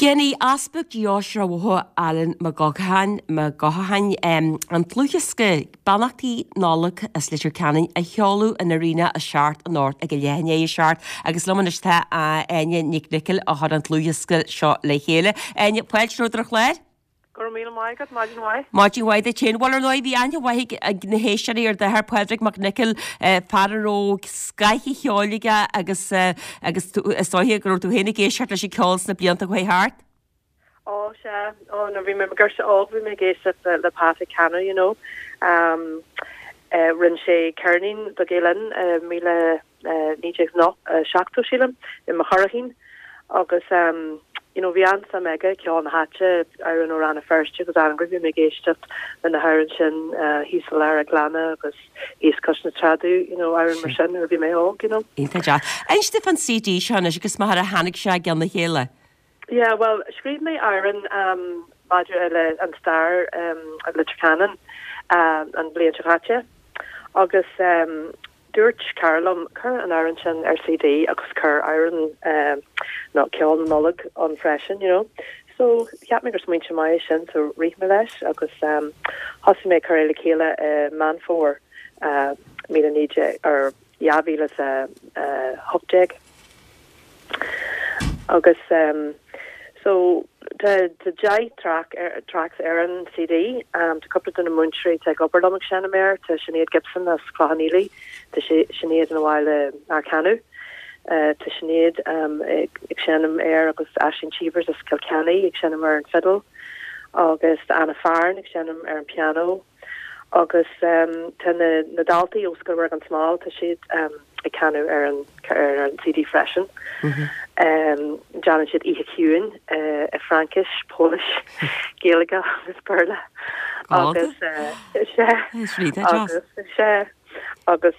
Genny aspect Joshua Woho Allen Magohan an Tluhiske Banachti Nolik as Litter Canning a Holu an arena a shart a north a Gilene shart agus Lomanista Enya Nick Nickel a had an Tluhiske shot Lehele and yet Welsh Rodrochled. Martin White the chain Waller Loy the Anya Wahig Gnahation or the Her Pedrick McNichol Faro Skyhi Holiga agus Sohia grow to Hennig shirt as she calls the Bianta Way Heart. Oh, sure. Oh, no, remember, girls, all we make is at the Path of Canna, you know. Rinshay Kernin, the Galen, Mila Nijek no, Shakto Shillam, in Maharahin, August, you know, Viansa Mega, Kion Hatcha, Iron Orana first, because I'm going to make it when the Haranchin, he's Valara Glana, because he's Kushna Tradu, you know, Iron Mershin, or be my hog, you know. And Stefan CD, Sean, as you can smell a Hannick Shag on the Hela. Yeah, well, scream me Iron, Madra and Star, Litter Cannon, and Blair Hatcha, August, Dúirt Carlum an Aranchen RCD agus Cur Iron not Kill Mullig on freshen, you know. So Cat makers mean my shin to read me lesh agus Hossi make Carla Kela man for Mila Nija or Yavilas Hopjeg. August so the Jai tracks Aaron CD to couple in a Munchery take upper Dominic Shanamere to Sinead Gibson as Clohanili to Sinead in a while Arcanu to Sinead Shanam Air August Ashing Cheevers as Kilkenny Shanam Air and Fiddle August Anna Farn Shanam Air and Piano August to Nadalti Oscar work on small to sheet Canu Air and CD Freshen Janet should eat a Hewen, a Frankish, Polish, Gaelica, Miss Perla, August, August,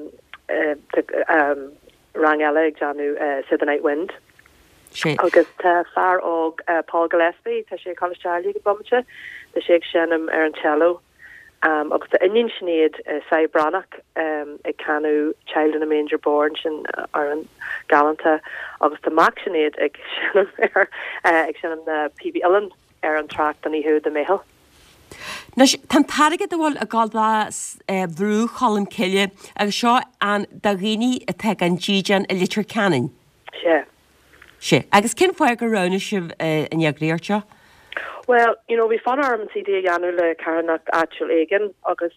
Rangella, Janu, Said the Night Wind, August, Far Og, Paul Gillespie, Tasha College Charlie, Bumcha, the Sheikh Shannon, Aaron Cello, August the Indian Sinead, Sai Brannock, a Canu, Child in a Manger Born, Aaron Galanta, August the Mac Sinead, a Shannon, the PB Ellen, Aaron Tract, and he heard the Mahel. Now, tan target the wall a galba Vrú Colin Killia, a shaw and Dagini a tech and Gijan a litter cannon. She. I guess kin fire around in your greercha. Well, you know, we found our CD Janula Karanak actual Egan, August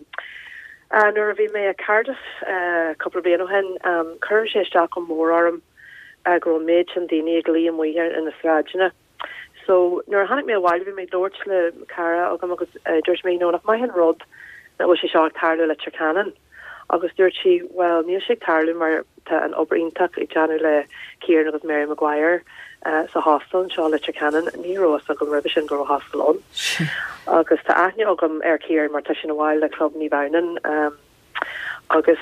Nervi me a Cardiff, couple of Benohen, Curse Jacob Moore grown mage and Dini Glee and we here in the Srajana. So nor had me a while we made Lord Cara August George me known of my hand rod that was she shot Tarlu Litter Cannon. August Dirty well near Shake Tarlu mar an Obereintak Janula Kieran of Mary Maguire. So hostel and Shaw Litter Cannon and Nero so go rubbish and go hostel on. August to Agnew Ogum Air Kier Martish in a while like Club Ni Bownen. August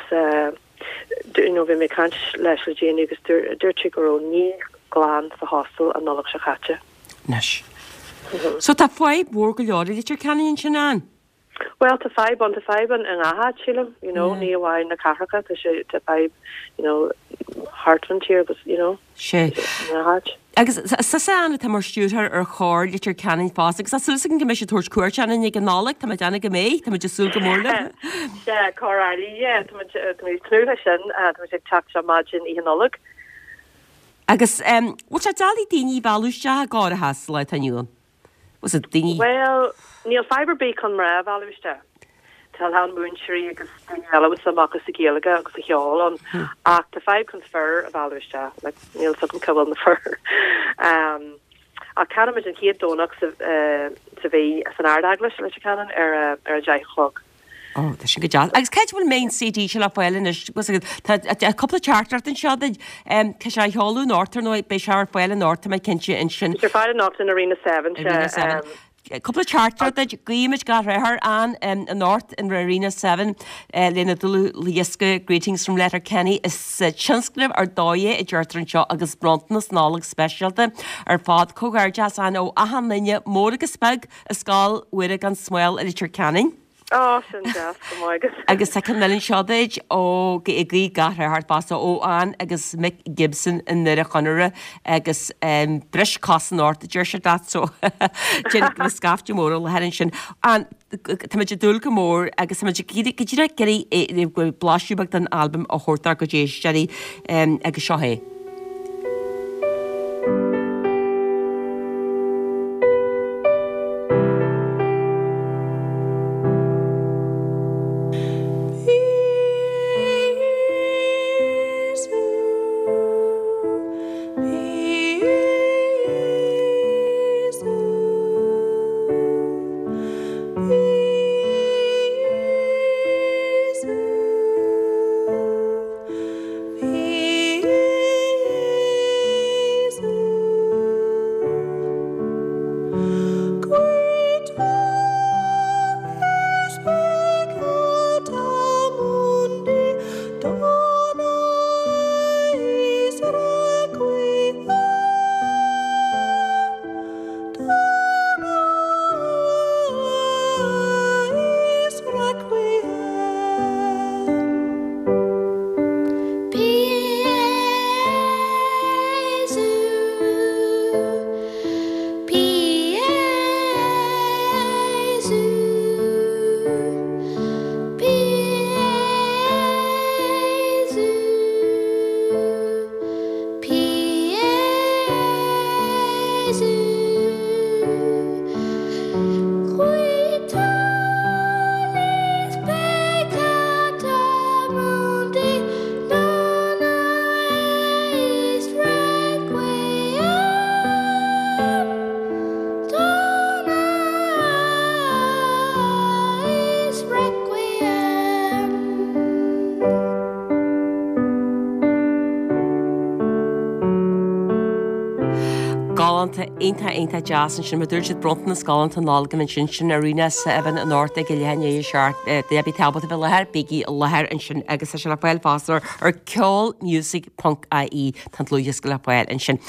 you know we make canch Leslie Jane August Dirty Gro Ni Glan the hostel and Nolok Shakacha. Nish. So ta five work Lori Litter Cannon in Shannon. Well, to 5 on to 5 and Ahad Chilam, you know, near wine the Catholic to 5, you know, Hartland here, but you know, she. Agus Sasan at more shooter or hard litter canning fast because that's something commission towards Courchan and you can knowledge to Madonna Gamay, to Majasul Gamorla. Yeah, Corali, yeah, to Clushin, to Chakcha Majin Economic. Agus, what's a Dali Dini Valusha got a hassle at you? Was it Dini? Well, Neil Fiber Bacon Ra Valusta. Tell how Moonshire because Daniela was some Marcus Gilliga because the Hall on Act 5 confer of Valusta, like Neil Sutton Cover on the fur. I can't imagine he had donuts to be as an Ardaglis, Litter Cannon, or a Jai Hog. Oh, that's a good job. I was catching the main CD shall have well in was a couple of charters and shot the Kashai Holu Northern or Bishar Well in North my kinship in Shin. You're fighting North in Arena 7. A couple of charters that Gleamage got her and North in Arena 7. Lena Dulu greetings from Letterkenny is Chanscliff or Doye a Jertran shot August Bronton's knowledge specialty or Fod Cogar Jazz I know Ahan Linya Moriga Spug a skull Wittig and Swell at Letterkenny. sin deas go maigus. Agus sa canlinn seodaid ó gí gathar hartbása ó an agus Mick Gibson in nuair a chunire agus bris casan áirta dúir se dat so sin go scafte mór le heann sin. An táidir dul go mór agus tíra geirí go blaisiúbach den albumm a chóirtar go dééis deí agus seohé. Einta jazz sin dúir si bronta na sáanta nágan sin sin arena Evan an áirta go lehéine seart débí tabbat a bh lethir bigí lethir an sin agus se le bhil fásar ar ceol music.ai tan luúas go le bhil an sin.